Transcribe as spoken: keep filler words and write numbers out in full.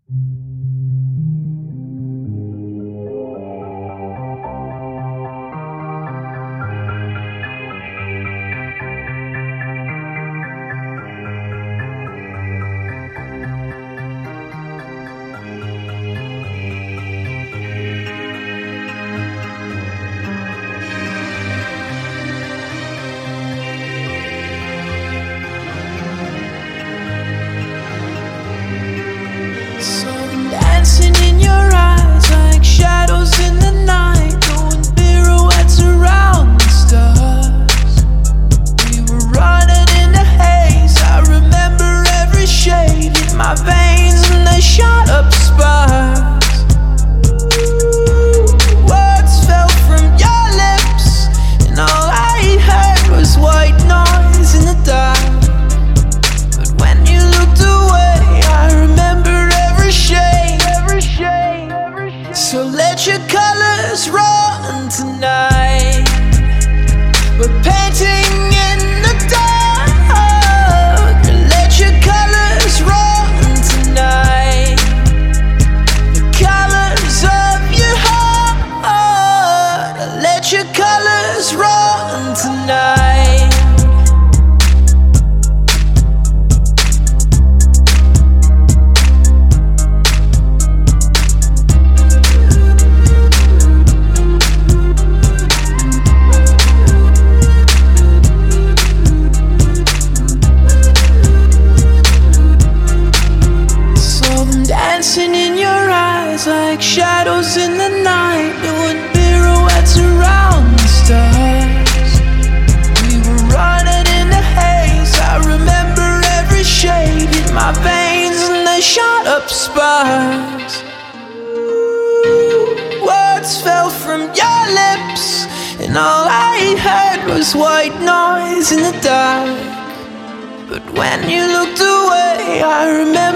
Dancing in your eyes like shadows in the night, doing pirouettes around the stars. We were running in the haze, I remember every shade in my veins, and they shot up sparks. Words fell from your lips, and all I heard was white noise in the dark. But when you looked away, I remember every shade. So let your colors run tonight. We're painting in the dark. Let your colors run tonight. The colors of your heart. Let your colors run tonight. Dancing in your eyes like shadows in the night, doing pirouettes around the stars. We were running in the haze, I remember every shade in my veins, and they shot up sparks. Words fell from your lips, and all I heard was white noise in the dark. But when you looked away, I remember